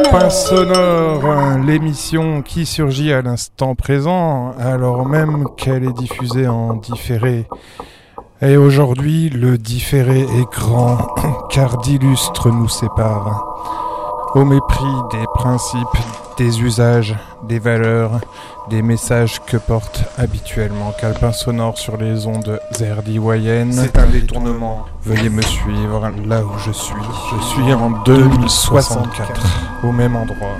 Calepin sonore, l'émission qui surgit à l'instant présent, alors même qu'elle est diffusée en différé. Et aujourd'hui, le différé est grand, car d'illustres nous séparent. Au mépris des principes, des usages, des valeurs, des messages que porte habituellement Calepin sonore sur les ondes ZRDYN. C'est un détournement. Veuillez me suivre là où je suis. Je suis en 2064, au même endroit.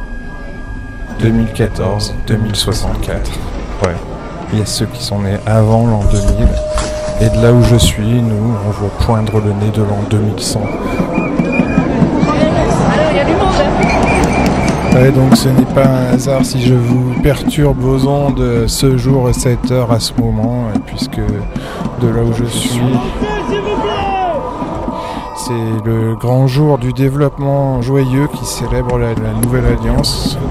2014, 2064. Ouais, il y a ceux qui sont nés avant l'an 2000. Et de là où je suis, nous, on voit poindre le nez de l'an 2100. Ouais, donc ce n'est pas un hasard si je vous perturbe vos ondes ce jour, cette heure, à ce moment, puisque de là où je suis, c'est le grand jour du développement joyeux qui célèbre la nouvelle alliance.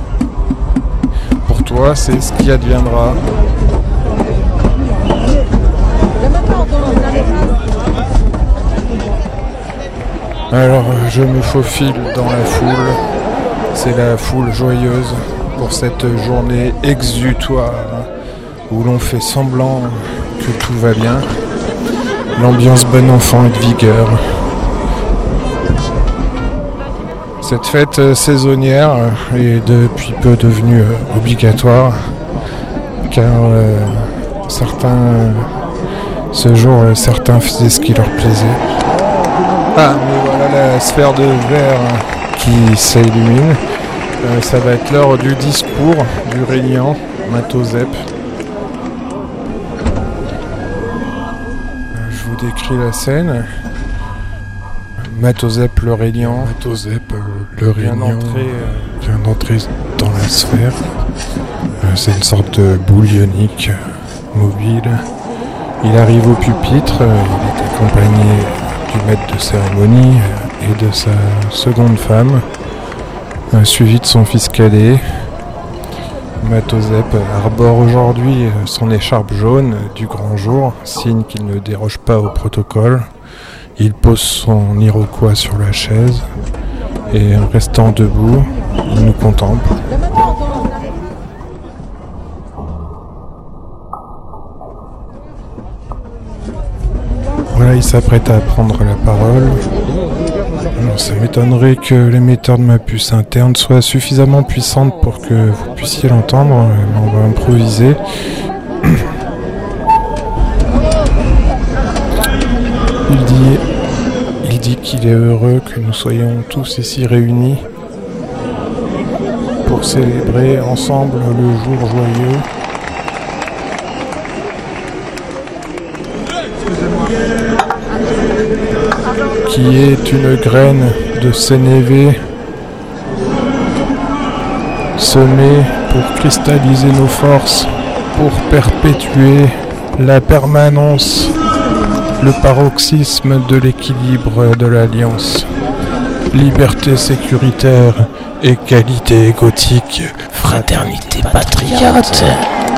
Pour toi, c'est ce qui adviendra. Alors, je me faufile dans la foule. C'est la foule joyeuse pour cette journée exutoire où l'on fait semblant que tout va bien. L'ambiance bon enfant et de vigueur. Cette fête saisonnière est depuis peu devenue obligatoire car ce jour, certains faisaient ce qui leur plaisait. Ah, mais voilà la sphère de verre qui s'illumine. Ça va être l'heure du discours du régnant Matozep. Je vous décris la scène. Matozep le régnant. Vient d'entrer dans la sphère. C'est une sorte de boule ionique mobile. Il arrive au pupitre. Il est accompagné du maître de cérémonie et de sa seconde femme, suivi de son fils cadet. Matozep arbore aujourd'hui son écharpe jaune du grand jour, signe qu'il ne déroge pas au protocole. Il pose son iroquois sur la chaise et, restant debout, il nous contemple. Voilà, il s'apprête à prendre la parole. Ça m'étonnerait que l'émetteur de ma puce interne soit suffisamment puissante pour que vous puissiez l'entendre, mais on va improviser. Il dit qu'il est heureux que nous soyons tous ici réunis pour célébrer ensemble le jour joyeux. Qui est une graine de Sénévé semée pour cristalliser nos forces, pour perpétuer la permanence, le paroxysme de l'équilibre de l'Alliance. Liberté sécuritaire, égalité gothique, fraternité patriote.